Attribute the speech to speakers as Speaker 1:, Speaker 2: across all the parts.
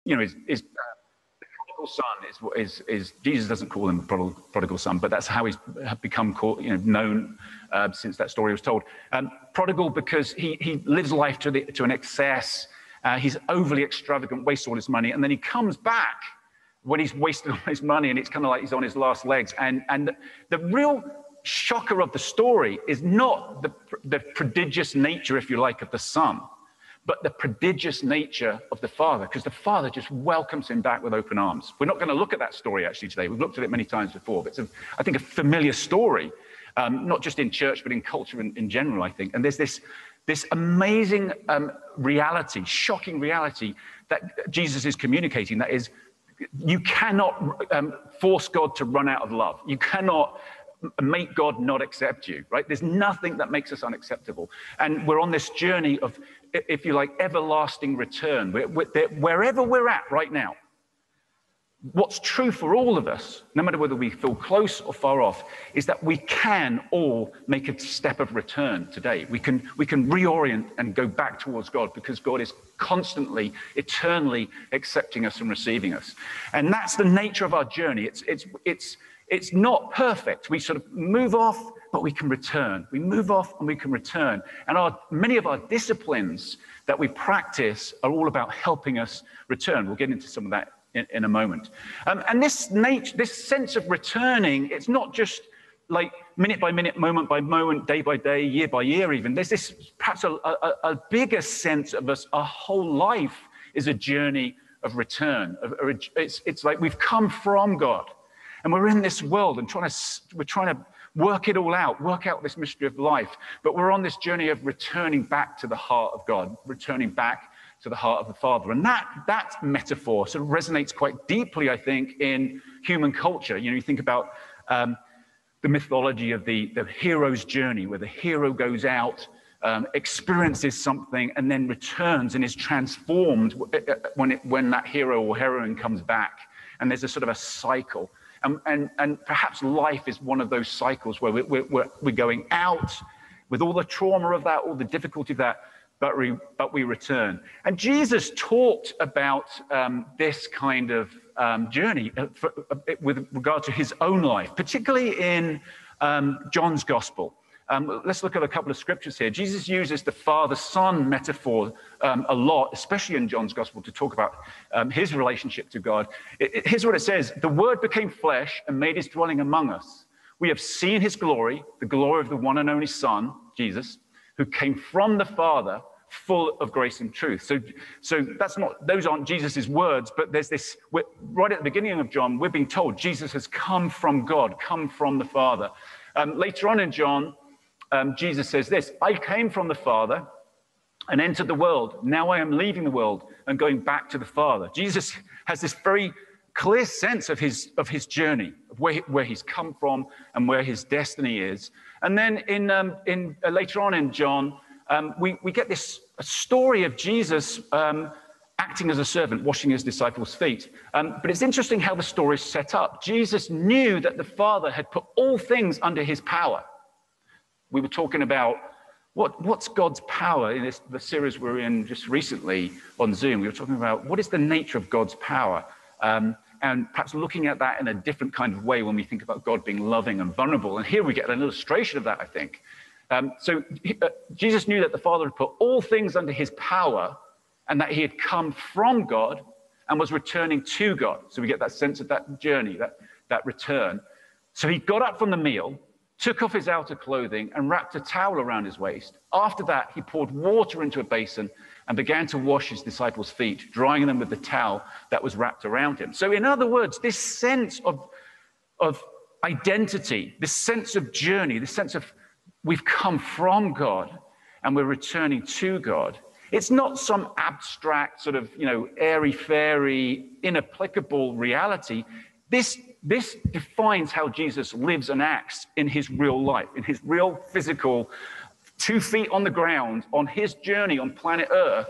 Speaker 1: is prodigal son is Jesus doesn't call him the prodigal son, but that's how he's become known since that story was told. Prodigal because he lives life to an excess. He's overly extravagant, wastes all his money, and then he comes back when he's wasted all his money, and it's kind of like he's on his last legs. And the real shocker of the story is not the prodigious nature, if you like, of the son, but the prodigious nature of the father, because the father just welcomes him back with open arms. We're not going to look at that story actually today. We've looked at it many times before, but it's, I think, a familiar story, not just in church, but in culture in general, I think. And there's this amazing reality, shocking reality that Jesus is communicating, that is, you cannot force God to run out of love. You cannot make God not accept you, right? There's nothing that makes us unacceptable. And we're on this journey of, if you like, everlasting return. Wherever we're at right now, what's true for all of us, no matter whether we feel close or far off, is that we can all make a step of return today. We can reorient and go back towards God, because God is constantly, eternally accepting us and receiving us. And that's the nature of our journey. It's not perfect. We sort of move off, but we can return. We move off and we can return. And many of our disciplines that we practice are all about helping us return. We'll get into some of that in a moment. And this sense of returning, it's not just like minute by minute, moment by moment, day by day, year by year even. There's this perhaps a bigger sense of us. Our whole life is a journey of return. It's like we've come from God, and we're in this world and we're trying to work it all out, work out this mystery of life. But we're on this journey of returning back to the heart of God, returning back to the heart of the Father. And that metaphor sort of resonates quite deeply, I think, in human culture. You think about the mythology of the hero's journey, where the hero goes out, experiences something, and then returns and is transformed when that hero or heroine comes back. And there's a sort of a cycle. And perhaps life is one of those cycles where we're going out with all the trauma of that, all the difficulty of that, but we return. And Jesus talked about this kind of journey with regard to his own life, particularly in John's Gospel. Let's look at a couple of scriptures here. Jesus uses the father-son metaphor a lot, especially in John's Gospel, to talk about his relationship to God. Here's what it says: "The Word became flesh and made his dwelling among us. We have seen his glory, the glory of the one and only Son, Jesus, who came from the Father, full of grace and truth." So those aren't Jesus's words, but there's this, right at the beginning of John, we're being told Jesus has come from God, come from the Father. Later on in John, Jesus says this: "I came from the Father and entered the world. Now I am leaving the world and going back to the Father." Jesus has this very clear sense of his journey, of where he's come from and where his destiny is. And then in later on in John, we get this story of Jesus acting as a servant, washing his disciples' feet. But it's interesting how the story is set up. Jesus knew that the Father had put all things under his power. We were talking about what's God's power in the series we're in just recently on Zoom. We were talking about what is the nature of God's power, and perhaps looking at that in a different kind of way when we think about God being loving and vulnerable. And here we get an illustration of that, I think. Jesus knew that the Father had put all things under his power, and that he had come from God and was returning to God. So we get that sense of that journey, that return. So he got up from the meal, took off his outer clothing, and wrapped a towel around his waist. After that, he poured water into a basin and began to wash his disciples' feet, drying them with the towel that was wrapped around him. So in other words, this sense of identity, this sense of journey, this sense of we've come from God and we're returning to God. It's not some abstract sort of, airy-fairy, inapplicable reality. This defines how Jesus lives and acts in his real life, in his real physical 2 feet on the ground, on his journey on planet Earth,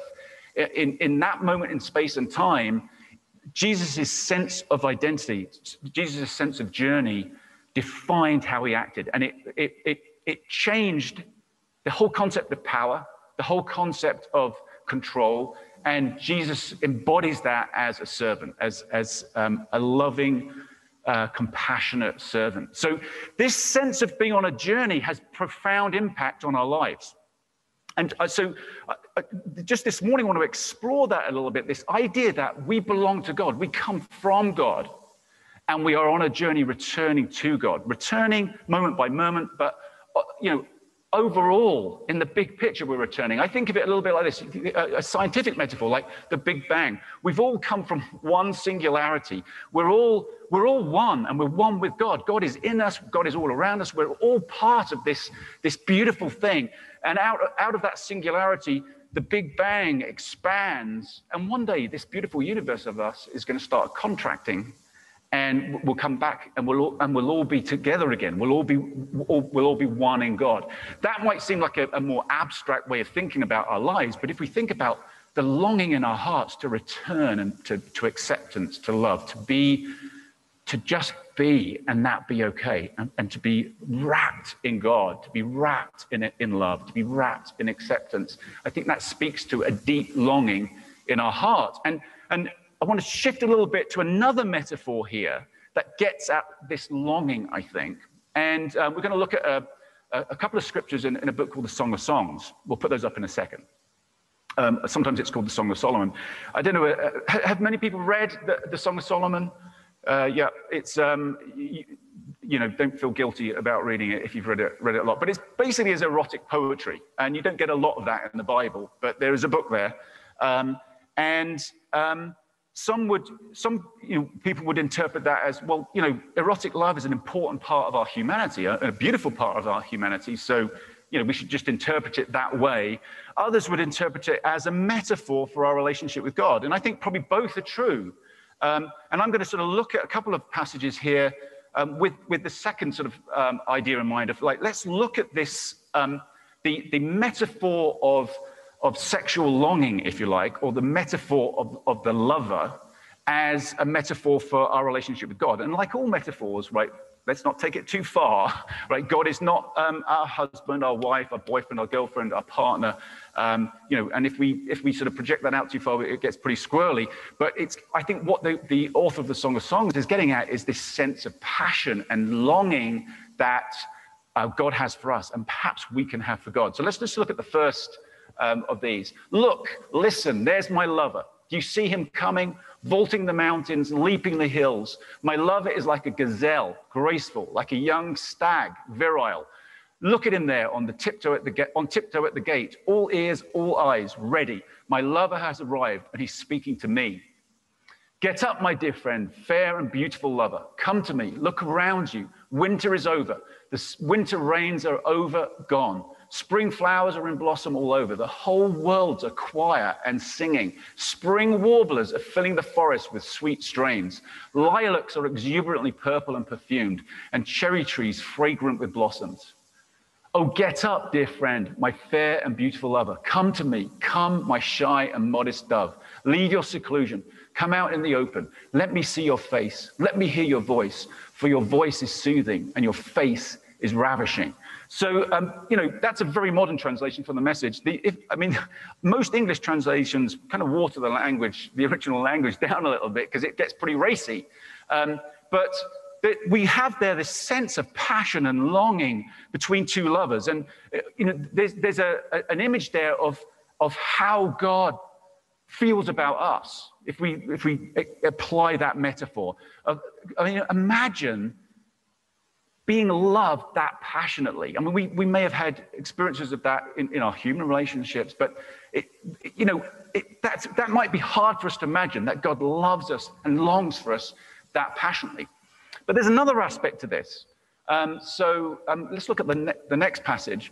Speaker 1: in that moment in space and time. Jesus' sense of identity, Jesus' sense of journey defined how he acted. And it changed the whole concept of power, the whole concept of control, And Jesus embodies that as a servant, as a loving, compassionate servant. So this sense of being on a journey has profound impact on our lives. And so just this morning, I want to explore that a little bit, this idea that we belong to God, we come from God, and we are on a journey returning to God, returning moment by moment, but, overall, in the big picture, we're returning. I think of it a little bit like this, a scientific metaphor, like the Big Bang. We've all come from one singularity. We're all one, and we're one with God. God is in us. God is all around us. We're all part of this beautiful thing. And out of that singularity, the Big Bang expands. And one day, this beautiful universe of us is going to start contracting. And we'll come back, and we'll all be together again. We'll all be one in God. That might seem like a more abstract way of thinking about our lives, but if we think about the longing in our hearts to return and to acceptance, to love, to just be, and that be okay, and to be wrapped in God, to be wrapped in love, to be wrapped in acceptance, I think that speaks to a deep longing in our hearts. And I want to shift a little bit to another metaphor here that gets at this longing, I think. And we're going to look at a couple of scriptures in a book called the Song of Songs. We'll put those up in a second. Sometimes it's called the Song of Solomon. I don't know, have many people read the Song of Solomon? Yeah, it's, don't feel guilty about reading it if you've read it a lot. But it's basically erotic poetry. And you don't get a lot of that in the Bible, but there is a book there. Some people would interpret that as, well, erotic love is an important part of our humanity, a beautiful part of our humanity. So, we should just interpret it that way. Others would interpret it as a metaphor for our relationship with God. And I think probably both are true. And I'm going to sort of look at a couple of passages here with the second sort of idea in mind of, let's look at this, the metaphor of sexual longing, if you like, or the metaphor of the lover as a metaphor for our relationship with God. And like all metaphors, right, let's not take it too far, right? God is not our husband, our wife, our boyfriend, our girlfriend, our partner, and if we sort of project that out too far, it gets pretty squirrely. But I think what the author of the Song of Songs is getting at is this sense of passion and longing that God has for us, and perhaps we can have for God. So let's just look at the first of these. Look, listen, there's my lover. Do you see him coming, vaulting the mountains, leaping the hills? My lover is like a gazelle, graceful, like a young stag, virile. Look at him there on tiptoe at the gate, all ears, all eyes, ready. My lover has arrived, and he's speaking to me. Get up, my dear friend, fair and beautiful lover. Come to me. Look around you. Winter is over. The winter rains are over, gone. Spring flowers are in blossom all over. The whole world's a choir and singing. Spring warblers are filling the forest with sweet strains. Lilacs are exuberantly purple and perfumed, and cherry trees fragrant with blossoms. Oh, get up, dear friend, my fair and beautiful lover. Come to me. Come, my shy and modest dove. Leave your seclusion. Come out in the open. Let me see your face. Let me hear your voice, for your voice is soothing and your face is ravishing. So, that's a very modern translation from the Message. Most English translations kind of water the original language down a little bit because it gets pretty racy. But we have there this sense of passion and longing between two lovers. And, there's an image there of how God feels about us if we apply that metaphor. Imagine being loved that passionately. We may have had experiences of that in our human relationships, but that might be hard for us to imagine, that God loves us and longs for us that passionately. But there's another aspect to this. Let's look at the next passage,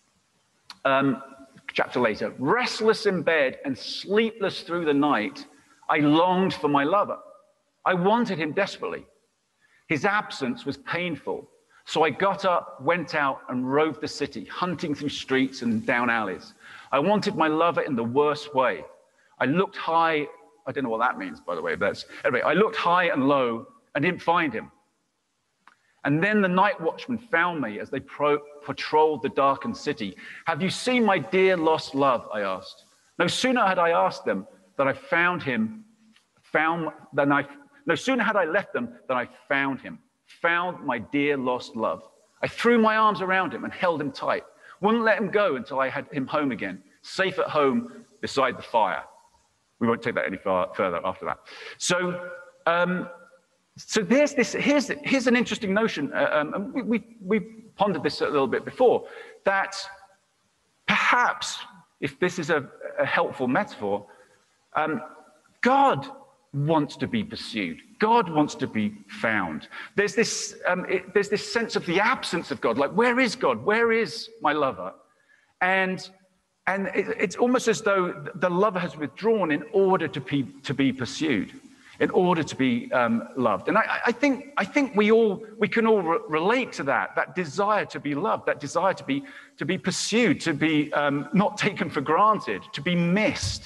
Speaker 1: chapter later. Restless in bed and sleepless through the night, I longed for my lover. I wanted him desperately. His absence was painful. So I got up, went out, and roved the city, hunting through streets and down alleys. I wanted my lover in the worst way. I looked high, I don't know what that means, by the way, but anyway, I looked high and low and didn't find him. And then the night watchmen found me as they patrolled the darkened city. Have you seen my dear lost love? I asked. No sooner had I asked them that I found him, no sooner had I left them than I found him, found my dear lost love. I threw my arms around him and held him tight. Wouldn't let him go until I had him home again, safe at home beside the fire. We won't take that any further after that. So here's an interesting notion. We pondered this a little bit before, that perhaps, if this is a helpful metaphor, God wants to be pursued. God wants to be found. There's this sense of the absence of God. Like, where is God? Where is my lover? And it's almost as though the lover has withdrawn in order to be pursued, in order to be loved. And I think we can all relate to that desire to be loved, that desire to be pursued, to be not taken for granted, to be missed.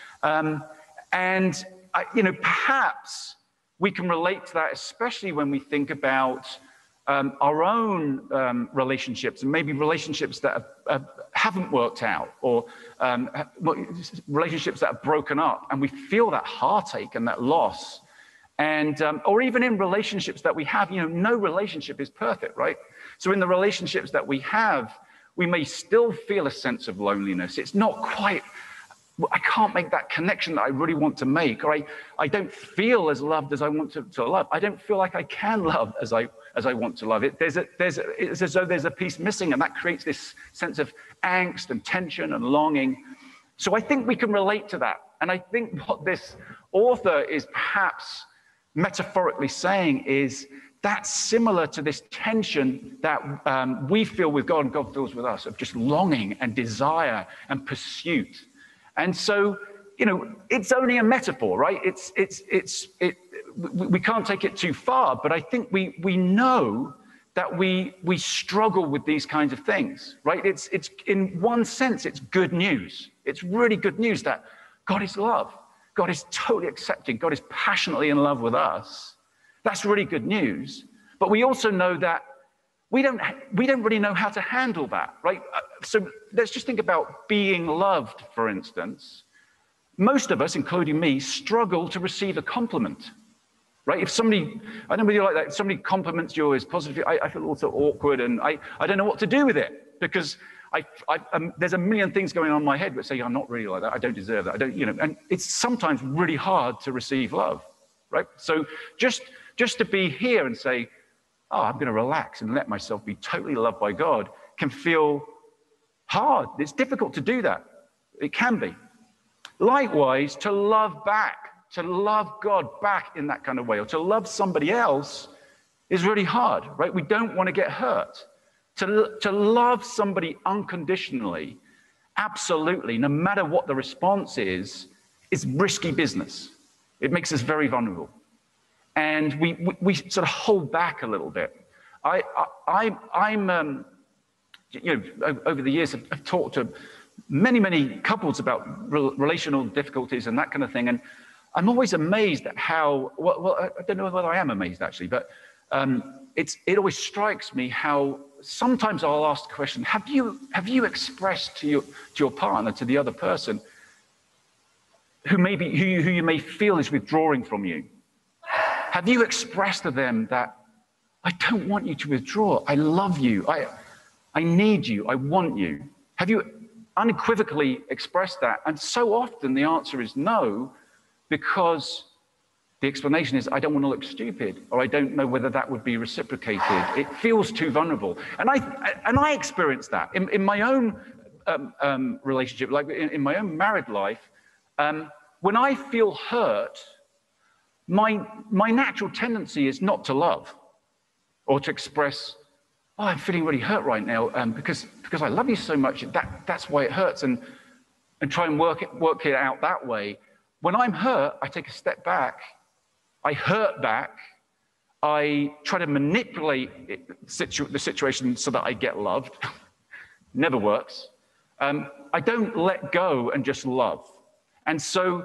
Speaker 1: Perhaps we can relate to that, especially when we think about our own relationships, and maybe relationships that haven't worked out, or relationships that are broken up, and we feel that heartache and that loss. And or even in relationships that we have, no relationship is perfect, right? So in the relationships that we have, we may still feel a sense of loneliness. It's not quite, I can't make that connection that I really want to make, or I don't feel as loved as I want to love. I don't feel like I can love as I want to love. It's as though there's a piece missing, and that creates this sense of angst and tension and longing. So I think we can relate to that. And I think what this author is perhaps metaphorically saying is that's similar to this tension that we feel with God and God feels with us, of just longing and desire and pursuit. And so, it's only a metaphor, right? We can't take it too far, but I think we know that we struggle with these kinds of things, right? It's in one sense, it's good news. It's really good news that God is love. God is totally accepting. God is passionately in love with us. That's really good news. But we also know that we don't really know how to handle that, right? So let's just think about being loved, for instance. Most of us, including me, struggle to receive a compliment, right? If somebody, I don't really like that, if somebody compliments you as positive, I feel also awkward, and I don't know what to do with it, because there's a million things going on in my head that say, I'm not really like that, I don't deserve that, and it's sometimes really hard to receive love, right? So just to be here and say, I'm going to relax and let myself be totally loved by God, can feel hard. It's difficult to do that. It can be. Likewise, to love back, to love God back in that kind of way, or to love somebody else is really hard, right? We don't want to get hurt. To love somebody unconditionally, absolutely, no matter what the response is risky business. It makes us very vulnerable. And we sort of hold back a little bit. I'm over the years, I've talked to many couples about relational difficulties and that kind of thing, and I'm always amazed at how, well, I don't know whether I am amazed actually, but it always strikes me how sometimes I'll ask the question, have you expressed to your partner, to the other person, who you may feel is withdrawing from you? Have you expressed to them that I don't want you to withdraw, I love you, I need you, I want you? Have you unequivocally expressed that? And so often the answer is no, because the explanation is, I don't want to look stupid, or I don't know whether that would be reciprocated. It feels too vulnerable. And I experienced that in my own relationship, like in my own married life. When I feel hurt, my natural tendency is not to love or to express, I'm feeling really hurt right now because I love you so much. That's why it hurts, and try and work it out that way. When I'm hurt, I take a step back. I hurt back. I try to manipulate the situation so that I get loved. Never works. I don't let go and just love. And so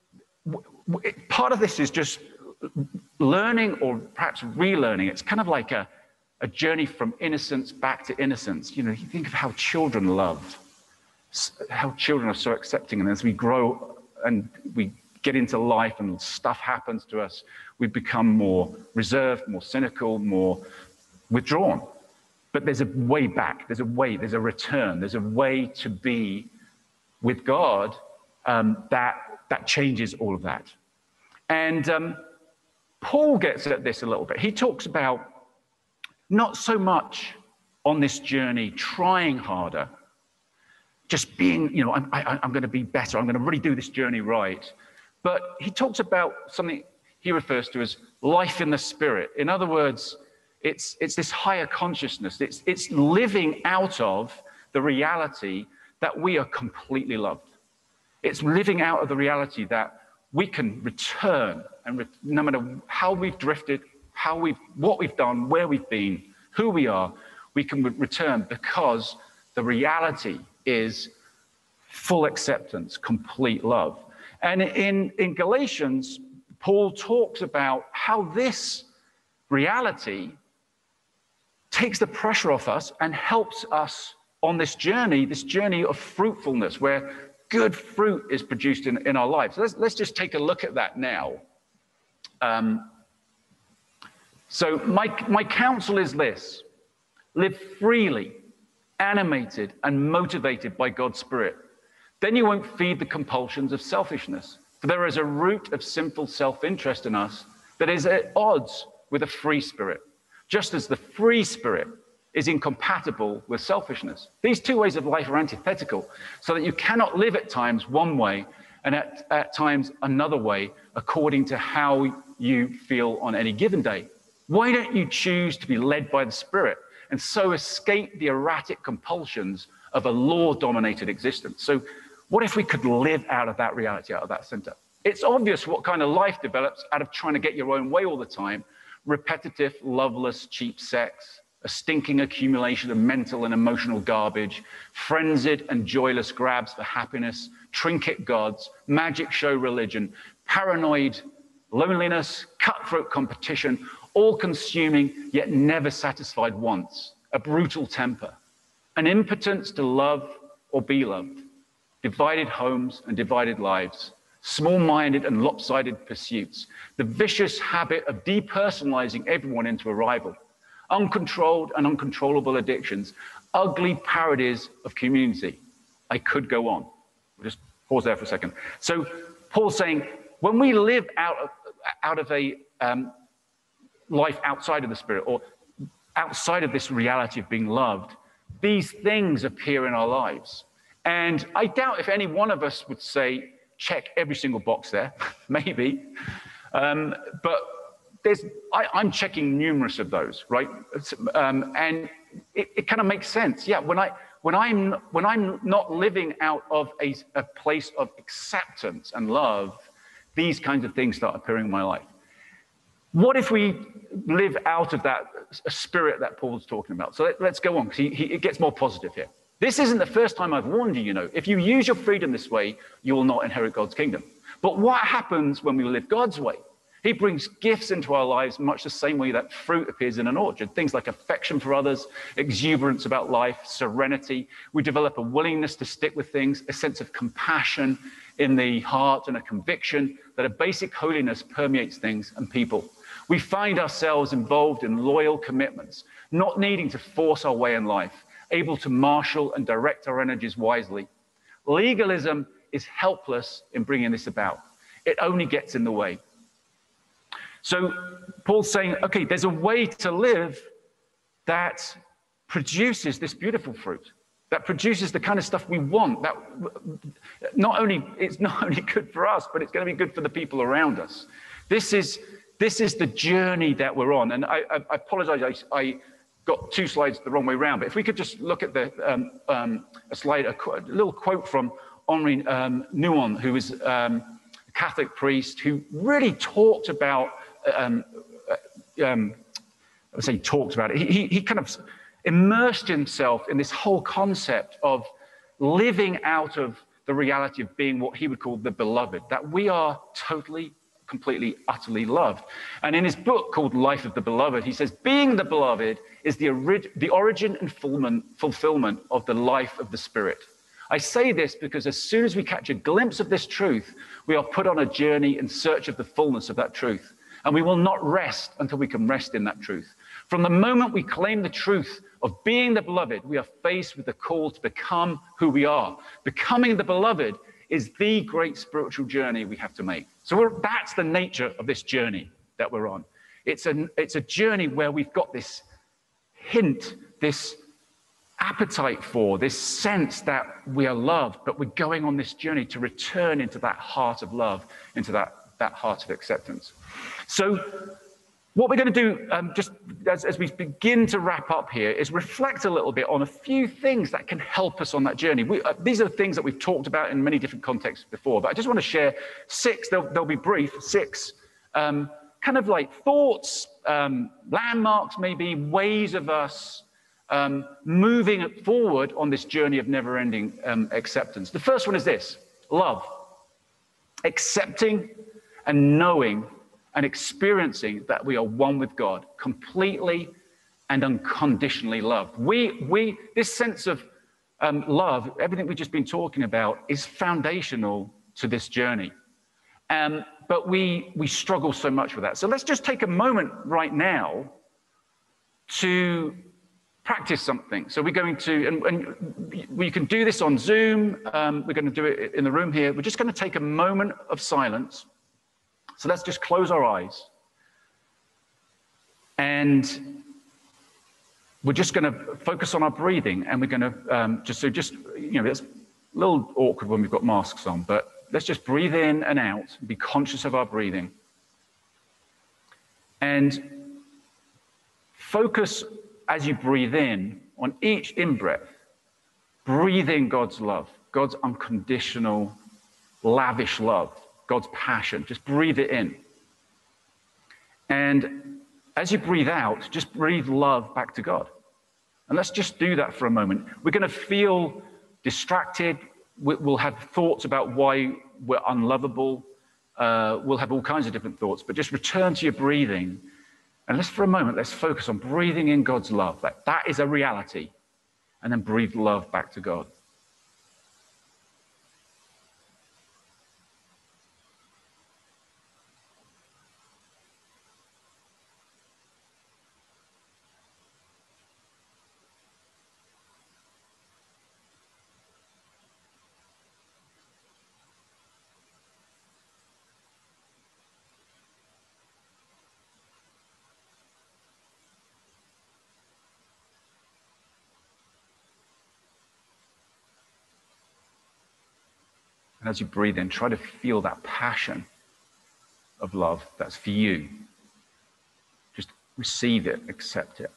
Speaker 1: part of this is just learning, or perhaps relearning. It's kind of like a journey from innocence back to innocence. You think of how children love, how children are so accepting, and as we grow and we get into life and stuff happens to us, we become more reserved, more cynical, more withdrawn. But there's a way back, there's a return, there's a way to be with God that changes all of that. And Paul gets at this a little bit. He talks about not so much on this journey trying harder, just being, I'm going to be better, I'm going to really do this journey right. But he talks about something he refers to as life in the Spirit. In other words, it's this higher consciousness. It's living out of the reality that we are completely loved. It's living out of the reality that we can return, and no matter how we've drifted, what we've done, where we've been, who we are, we can return because the reality is full acceptance, complete love. And in Galatians, Paul talks about how this reality takes the pressure off us and helps us on this journey of fruitfulness, where good fruit is produced in our lives. Let's just take a look at that now. So my counsel is this: live freely, animated and motivated by God's Spirit. Then you won't feed the compulsions of selfishness. For there is a root of sinful self-interest in us that is at odds with a free spirit, just as the free spirit is incompatible with selfishness. These two ways of life are antithetical, so that you cannot live at times one way and at times another way according to how you feel on any given day. Why don't you choose to be led by the Spirit and so escape the erratic compulsions of a law-dominated existence? So what if we could live out of that reality, out of that center? It's obvious what kind of life develops out of trying to get your own way all the time. Repetitive, loveless, cheap sex, a stinking accumulation of mental and emotional garbage, frenzied and joyless grabs for happiness, trinket gods, magic show religion, paranoid loneliness, cutthroat competition, all-consuming yet never satisfied wants, a brutal temper, an impotence to love or be loved, divided homes and divided lives, small-minded and lopsided pursuits, the vicious habit of depersonalizing everyone into a rival, uncontrolled and uncontrollable addictions, ugly parodies of community. I could go on. We'll just pause there for a second. So Paul's saying, when we live out of a life outside of the Spirit, or outside of this reality of being loved, these things appear in our lives. And I doubt if any one of us would say, check every single box there, maybe. But I'm checking numerous of those, right? And it kind of makes sense. Yeah, when I'm not living out of a place of acceptance and love, these kinds of things start appearing in my life. What if we live out of that spirit that Paul's talking about? So let's go on, because it gets more positive here. This isn't the first time I've warned you, If you use your freedom this way, you will not inherit God's kingdom. But what happens when we live God's way? He brings gifts into our lives much the same way that fruit appears in an orchard. Things like affection for others, exuberance about life, serenity. We develop a willingness to stick with things, a sense of compassion in the heart, and a conviction that a basic holiness permeates things and people. We find ourselves involved in loyal commitments, not needing to force our way in life, able to marshal and direct our energies wisely. Legalism is helpless in bringing this about. It only gets in the way. So Paul's saying, okay, there's a way to live that produces this beautiful fruit, that produces the kind of stuff we want, that it's not only good for us, but it's going to be good for the people around us. This is the journey that we're on. And I apologize, I got two slides the wrong way around, but if we could just look at a slide, a little quote from Henri Nouwen, who was a Catholic priest who really talked about, I would say talked about it, he kind of immersed himself in this whole concept of living out of the reality of being what he would call the beloved, that we are totally, completely, utterly loved. And in his book called Life of the Beloved, he says, being the beloved is the origin and fulfillment of the life of the Spirit. I say this because as soon as we catch a glimpse of this truth, we are put on a journey in search of the fullness of that truth. And we will not rest until we can rest in that truth. From the moment we claim the truth of being the beloved, we are faced with the call to become who we are. Becoming the beloved is the great spiritual journey we have to make. So that's the nature of this journey that we're on. It's a journey where we've got this hint, this appetite for, this sense that we are loved, but we're going on this journey to return into that heart of love, into that heart of acceptance. So what we're going to do, just as we begin to wrap up here, is reflect a little bit on a few things that can help us on that journey. These are things that we've talked about in many different contexts before, but I just want to share 6, they'll be brief, 6 kind of like thoughts, landmarks maybe, ways of us moving forward on this journey of never-ending acceptance. The first one is this: love. Accepting and knowing and experiencing that we are one with God, completely and unconditionally loved. This sense of love, everything we've just been talking about, is foundational to this journey. But we struggle so much with that. So let's just take a moment right now to practice something. So we're going to, and we can do this on Zoom. We're going to do it in the room here. We're just going to take a moment of silence. So let's just close our eyes. And we're just going to focus on our breathing. And we're going to it's a little awkward when we've got masks on, but let's just breathe in and out and be conscious of our breathing. And focus as you breathe in on each in-breath. Breathe in God's love, God's unconditional, lavish love, God's passion. Just breathe it in. And as you breathe out, just breathe love back to God. And let's just do that for a moment. We're going to feel distracted. We'll have thoughts about why we're unlovable. We'll have all kinds of different thoughts, but just return to your breathing. And let's, for a moment, let's focus on breathing in God's love. That is a reality. And then breathe love back to God. And as you breathe in, try to feel that passion of love that's for you. Just receive it, accept it.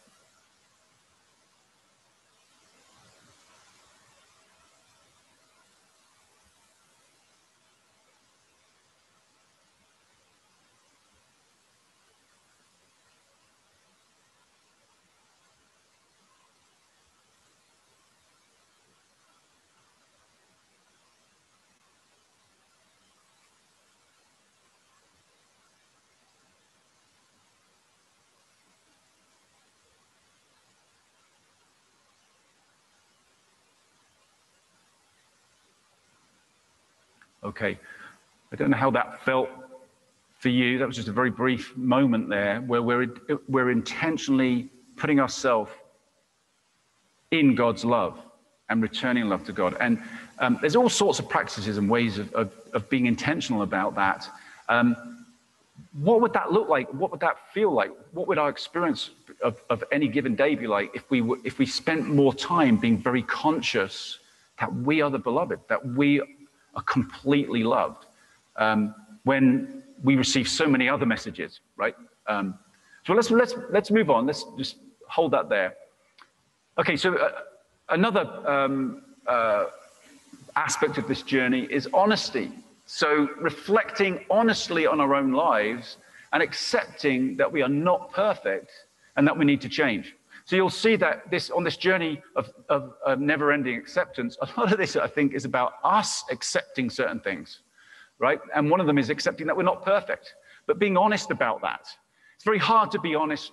Speaker 1: Okay, I don't know how that felt for you. That was just a very brief moment there where we're intentionally putting ourselves in God's love and returning love to God. And there's all sorts of practices and ways of being intentional about that. What would that look like? What would that feel like? What would our experience of any given day be like if we spent more time being very conscious that we are the beloved, that we are completely loved, when we receive so many other messages, right? So let's move on. Let's just hold that there. Okay, so another aspect of this journey is honesty. So reflecting honestly on our own lives and accepting that we are not perfect and that we need to change. So you'll see that on this journey of never-ending acceptance, a lot of this, I think, is about us accepting certain things, right? And one of them is accepting that we're not perfect, but being honest about that. It's very hard to be honest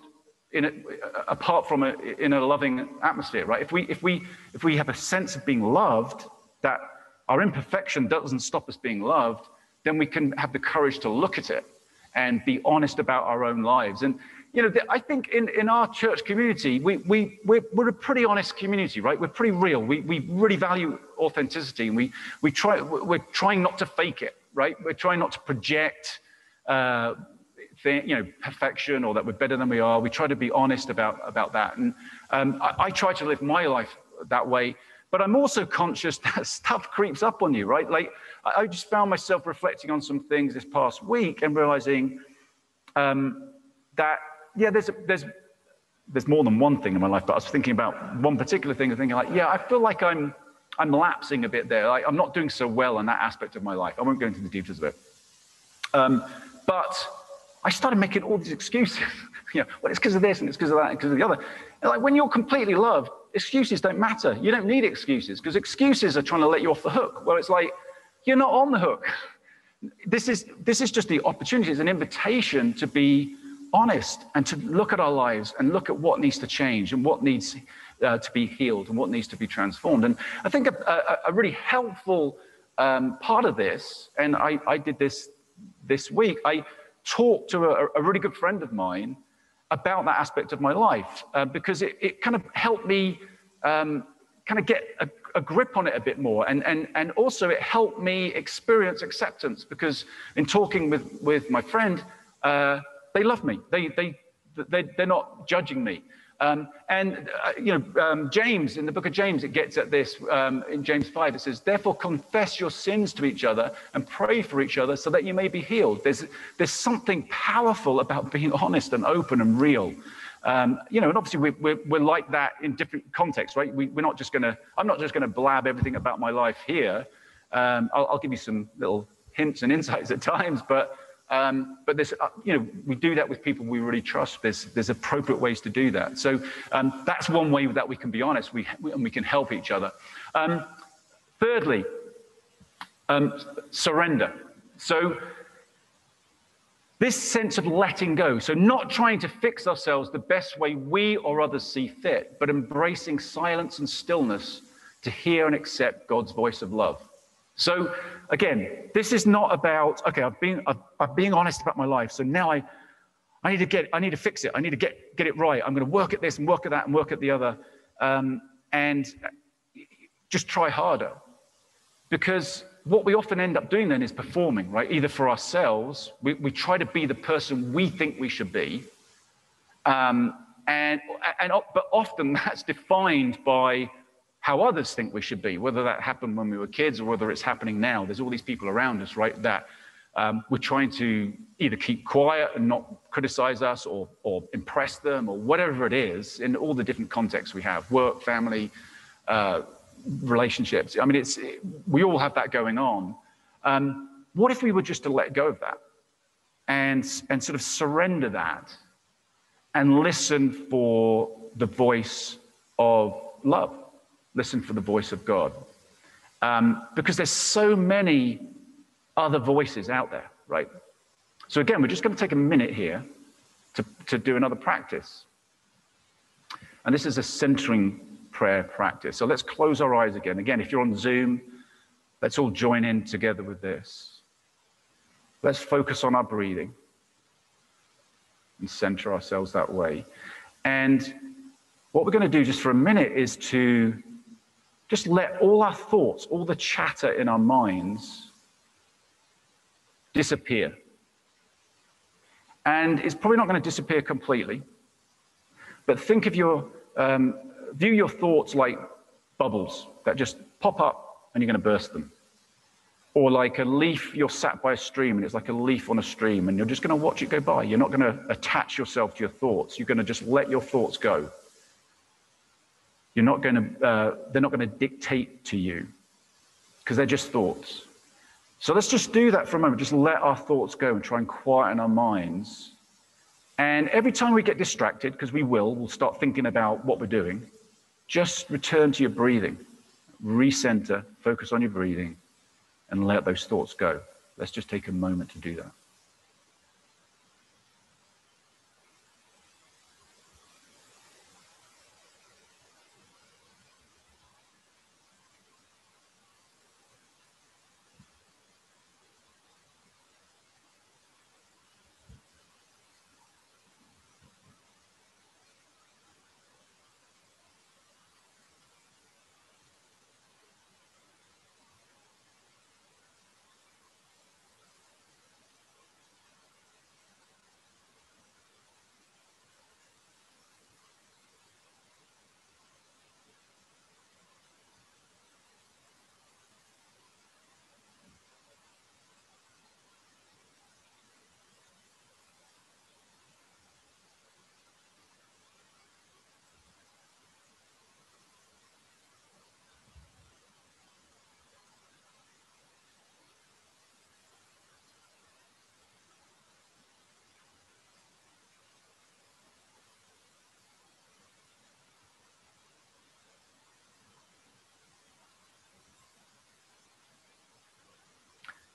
Speaker 1: apart from in a loving atmosphere, right? If we have a sense of being loved, that our imperfection doesn't stop us being loved, then we can have the courage to look at it and be honest about our own lives. And I think in our church community, we're a pretty honest community, right? We're pretty real. We really value authenticity, and we're trying not to fake it, right? We're trying not to project perfection or that we're better than we are. We try to be honest about that. And I try to live my life that way, but I'm also conscious that stuff creeps up on you, right? Like I just found myself reflecting on some things this past week and realizing that, yeah, there's more than one thing in my life, but I was thinking about one particular thing and thinking like, yeah, I feel like I'm lapsing a bit there. Like I'm not doing so well in that aspect of my life. I won't go into the details of it. But I started making all these excuses. Well, it's because of this and it's because of that and because of the other. And like when you're completely loved, excuses don't matter. You don't need excuses because excuses are trying to let you off the hook. Well, it's like, you're not on the hook. This is just the opportunity. It's an invitation to be honest and to look at our lives and look at what needs to change and what needs to be healed and what needs to be transformed. And I think a really helpful part of this, and I did this week, I talked to a really good friend of mine about that aspect of my life because it kind of helped me kind of get a grip on it a bit more. And also it helped me experience acceptance because in talking with my friend, they love me. They're not judging me. James, in the book of James, it gets at this, in James 5, it says, therefore confess your sins to each other and pray for each other so that you may be healed. There's something powerful about being honest and open and real. And obviously we're like that in different contexts, right? I'm not just gonna blab everything about my life here. I'll give you some little hints and insights at times, but there's, we do that with people we really trust. There's appropriate ways to do that. So that's one way that we can be honest and we can help each other. Thirdly, surrender. So this sense of letting go. So not trying to fix ourselves the best way we or others see fit, but embracing silence and stillness to hear and accept God's voice of love. So again, this is not about, okay, I'm being honest about my life. So now I need to fix it. I need to get it right. I'm going to work at this and work at that and work at the other. And just try harder. Because what we often end up doing then is performing, right? Either for ourselves, we try to be the person we think we should be. But often that's defined by how others think we should be, whether that happened when we were kids or whether it's happening now. There's all these people around us, right, that we're trying to either keep quiet and not criticize us or impress them or whatever it is in all the different contexts we have, work, family, relationships. I mean, we all have that going on. What if we were just to let go of that and sort of surrender that and listen for the voice of love? Listen for the voice of God. Because there's so many other voices out there, right? So again, we're just going to take a minute here to do another practice. And this is a centering prayer practice. So let's close our eyes again. Again, if you're on Zoom, let's all join in together with this. Let's focus on our breathing and center ourselves that way. And what we're going to do just for a minute is to just let all our thoughts, all the chatter in our minds disappear. And it's probably not going to disappear completely, but think of view your thoughts like bubbles that just pop up and you're going to burst them. Or like a leaf, you're sat by a stream and it's like a leaf on a stream and you're just going to watch it go by. You're not going to attach yourself to your thoughts. You're going to just let your thoughts go. They're not going to dictate to you because they're just thoughts. So let's just do that for a moment. Just let our thoughts go and try and quieten our minds. And every time we get distracted, because we'll start thinking about what we're doing, just return to your breathing, recenter, focus on your breathing, and let those thoughts go. Let's just take a moment to do that.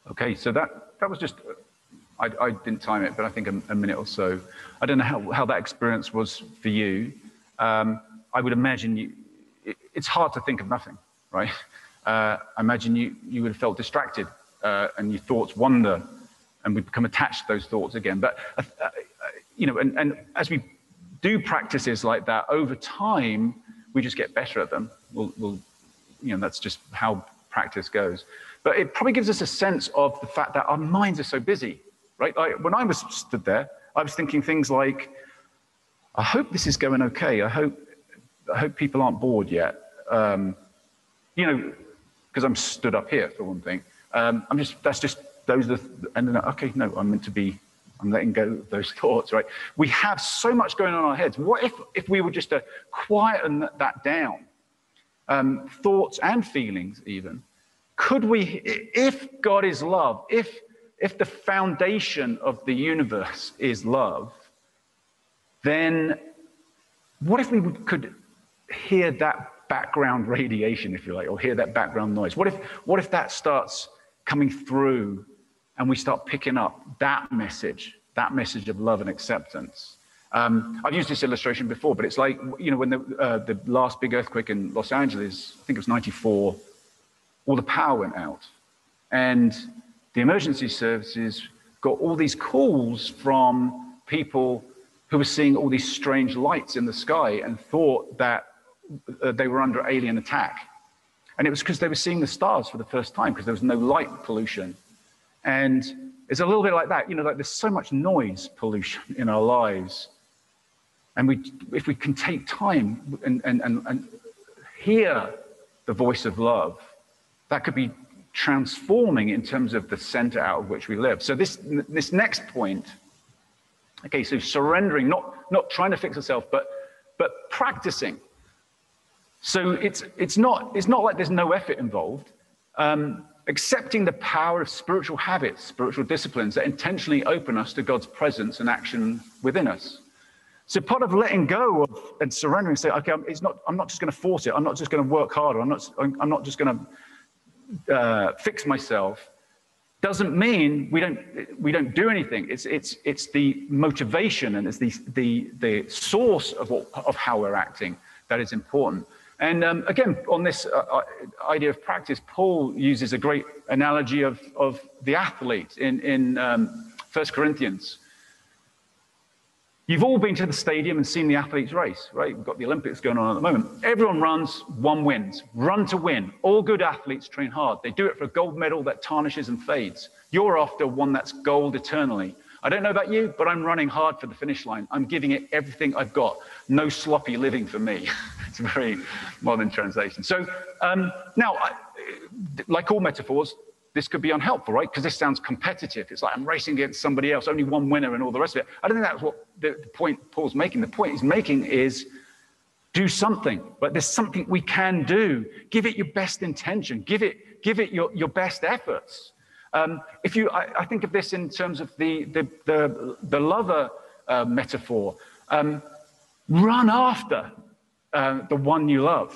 Speaker 1: Okay, so that was just, I didn't time it, but I think a minute or so. I don't know how that experience was for you. I would imagine it's hard to think of nothing, right? I imagine you would have felt distracted and your thoughts wander and we become attached to those thoughts again. But, you know, and as we do practices like that over time, we just get better at them. We'll you know, that's just how practice goes. But it probably gives us a sense of the fact that our minds are so busy, right? Like when I was stood there, I was thinking things like, I hope this is going okay. I hope people aren't bored yet. You know, because I'm stood up here for one thing. And then, okay, no, I'm letting go of those thoughts, right? We have so much going on in our heads. What if we were just to quieten that down? Thoughts and feelings even. Could we, if God is love, if the foundation of the universe is love, then what if we could hear that background radiation, if you like, or hear that background noise? What if that starts coming through and we start picking up that message of love and acceptance? I've used this illustration before, but it's like, you know, when the last big earthquake in Los Angeles, I think it was 94, all the power went out. And the emergency services got all these calls from people who were seeing all these strange lights in the sky and thought that they were under alien attack. And it was because they were seeing the stars for the first time because there was no light pollution. And it's a little bit like that, you know, like there's so much noise pollution in our lives. And if we can take time and hear the voice of love, that could be transforming in terms of the center out of which we live. So this next point, okay, so surrendering, not trying to fix ourselves, but practicing. So it's not like there's no effort involved. Accepting the power of spiritual habits, spiritual disciplines that intentionally open us to God's presence and action within us. So part of letting go of and surrendering, say, okay, I'm not just going to force it. I'm not just going to work harder. I'm not just going to fix myself. Doesn't mean we don't do anything. It's the motivation and it's the source of how we're acting that is important. And again, on this idea of practice, Paul uses a great analogy of the athlete in 1 Corinthians. You've all been to the stadium and seen the athletes race, right? We've got the Olympics going on at the moment. Everyone runs, one wins. Run to win. All good athletes train hard. They do it for a gold medal that tarnishes and fades. You're after one that's gold eternally. I don't know about you, but I'm running hard for the finish line. I'm giving it everything I've got. No sloppy living for me. It's a very modern translation. So now, like all metaphors, this could be unhelpful, right? Because this sounds competitive. It's like I'm racing against somebody else, only one winner and all the rest of it. I don't think that's what the point Paul's making. The point he's making is do something, but there's something we can do. Give it your best intention. Give it your best efforts. I think of this in terms of the lover metaphor. Run after the one you love.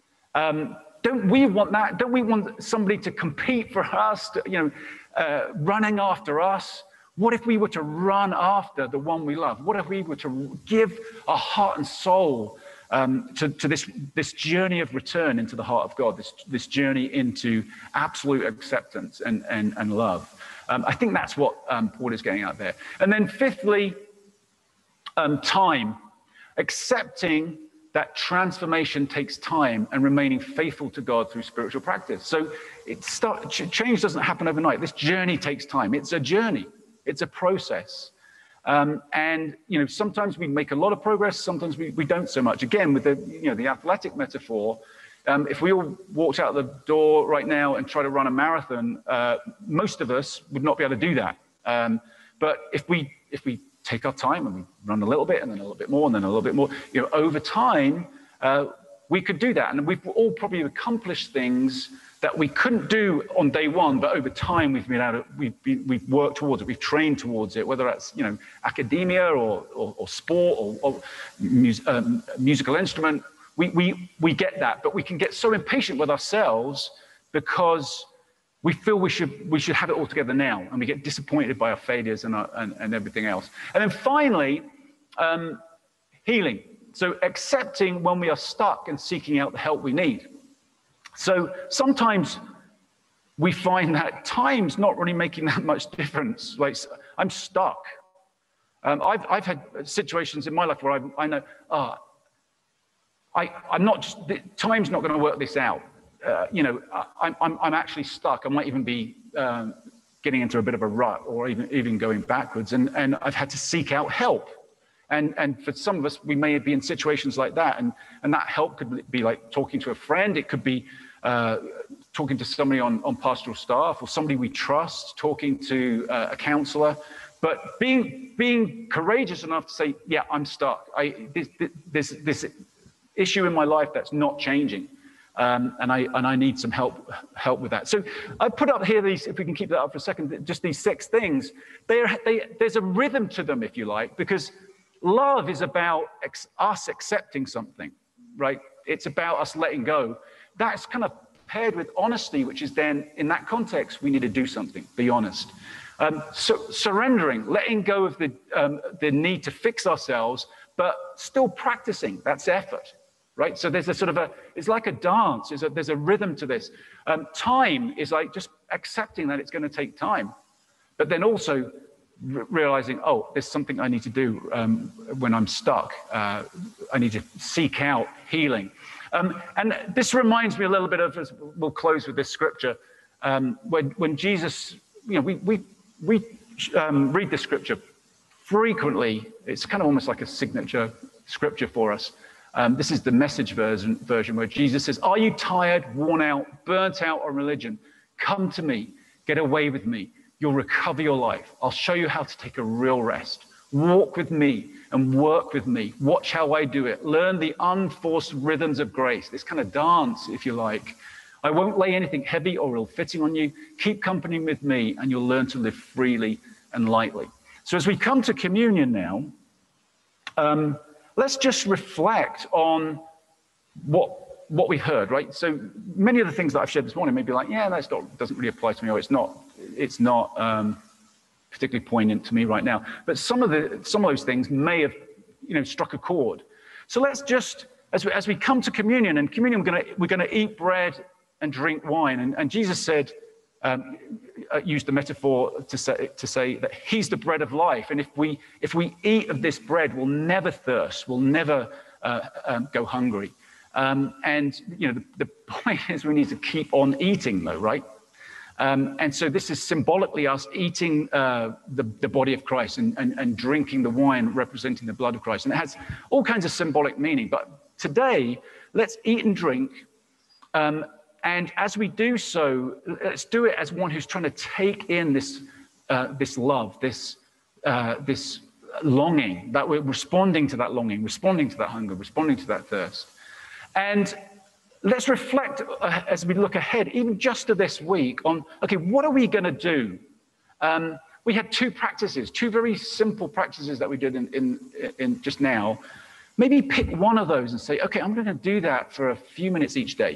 Speaker 1: Don't we want that? Don't we want somebody to compete for us, running after us? What if we were to run after the one we love? What if we were to give our heart and soul to this journey of return into the heart of God, this journey into absolute acceptance and love? I think that's what Paul is getting out there. And then fifthly, time. Accepting that transformation takes time and remaining faithful to God through spiritual practice. So change doesn't happen overnight. This journey takes time. It's a journey. It's a process. And sometimes we make a lot of progress. Sometimes we don't so much. Again, with the athletic metaphor, if we all walked out the door right now and try to run a marathon, most of us would not be able to do that. But if we take our time and we run a little bit and then a little bit more and then a little bit more, over time, we could do that. And we've all probably accomplished things that we couldn't do on day one, but over time we've worked towards it, we've trained towards it, whether that's academia or sport or musical instrument. We get that, but we can get so impatient with ourselves because we feel we should have it all together now, and we get disappointed by our failures and everything else. And then finally, healing. So accepting when we are stuck and seeking out the help we need. So sometimes we find that time's not really making that much difference. Like, I'm stuck. I've had situations in my life where I know, I'm not just, time's not going to work this out. I'm actually stuck. I might even be getting into a bit of a rut, or even going backwards. And I've had to seek out help. And for some of us, we may be in situations like that. And that help could be like talking to a friend. It could be talking to somebody on pastoral staff, or somebody we trust, talking to a counselor. But being courageous enough to say, yeah, I'm stuck. There's this issue in my life that's not changing. And I need some help with that. So I put up here these, if we can keep that up for a second, just these 6 things. There's a rhythm to them, if you like, because love is about us accepting something, right? It's about us letting go. That's kind of paired with honesty, which is then, in that context, we need to do something, be honest. So surrendering, letting go of the need to fix ourselves, but still practicing, that's effort. Right, so there's a sort of it's like a dance. There's a rhythm to this. Time is like just accepting that it's going to take time, but then also realizing, oh, there's something I need to do when I'm stuck. I need to seek out healing. And this reminds me a little bit of, as we'll close with this scripture, when Jesus, we read this scripture frequently. It's kind of almost like a signature scripture for us. This is the Message version where Jesus says, are you tired, worn out, burnt out on religion? Come to me, get away with me. You'll recover your life. I'll show you how to take a real rest. Walk with me and work with me. Watch how I do it. Learn the unforced rhythms of grace, this kind of dance, if you like. I won't lay anything heavy or ill-fitting on you. Keep company with me and you'll learn to live freely and lightly. So as we come to communion now, let's just reflect on what we heard, right? So many of the things that I've shared this morning may be like, yeah, that doesn't really apply to me, or it's not particularly poignant to me right now. But some of those things may have, struck a chord. So let's just, as we come to communion, and communion, we're gonna eat bread and drink wine. And Jesus said, used the metaphor to say that he's the bread of life. And if we eat of this bread, we'll never thirst, we'll never go hungry. And the point is we need to keep on eating though, right? And so this is symbolically us eating the body of Christ and drinking the wine representing the blood of Christ. And it has all kinds of symbolic meaning. But today, let's eat and drink. And as we do so, let's do it as one who's trying to take in this love, this longing, that we're responding to that longing, responding to that hunger, responding to that thirst. And let's reflect as we look ahead, even just to this week, on, okay, what are we going to do? We had 2 practices, 2 very simple practices that we did in just now. Maybe pick one of those and say, okay, I'm going to do that for a few minutes each day.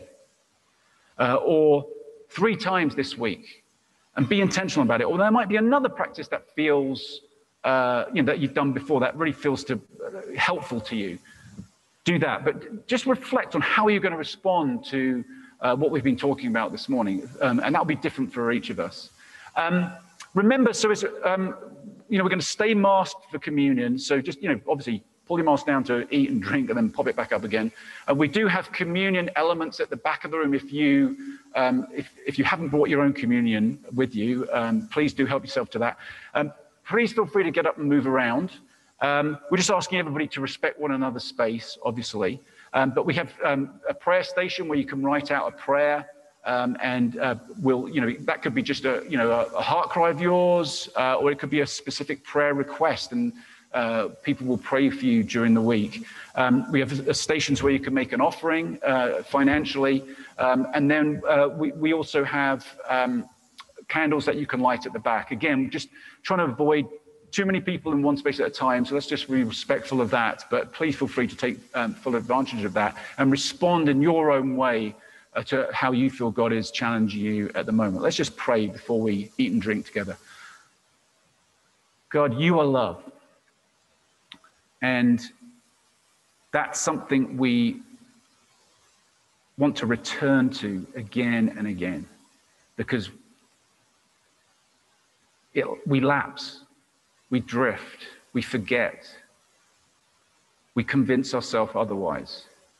Speaker 1: Or 3 times this week, and be intentional about it. Or there might be another practice that feels, that you've done before that really feels helpful to you. Do that, but just reflect on how you're going to respond to what we've been talking about this morning, and that'll be different for each of us. Remember, so we're going to stay masked for communion. So just obviously, pull your mask down to eat and drink, and then pop it back up again. We do have communion elements at the back of the room. If you haven't brought your own communion with you, please do help yourself to that. Please feel free to get up and move around. We're just asking everybody to respect one another's space, obviously. But we have a prayer station where you can write out a prayer, and that could be just a heart cry of yours, or it could be a specific prayer request, and people will pray for you during the week. We have stations where you can make an offering financially, and then we also have candles that you can light at the back. Again, just trying to avoid too many people in one space at a time, so let's just be respectful of that. But please feel free to take full advantage of that and respond in your own way to how you feel God is challenging you at the moment. Let's just pray before we eat and drink together. God, you are love. And that's something we want to return to again and again, because we lapse, we drift, we forget, we convince ourselves otherwise.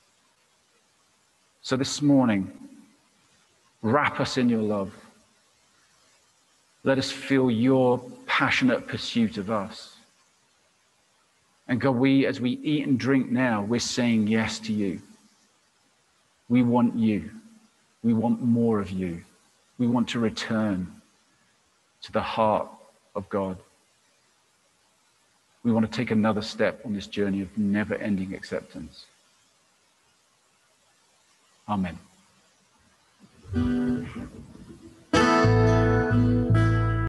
Speaker 1: So this morning, wrap us in your love. Let us feel your passionate pursuit of us. And God, as we eat and drink now, we're saying yes to you. We want you. We want more of you. We want to return to the heart of God. We want to take another step on this journey of never-ending acceptance. Amen.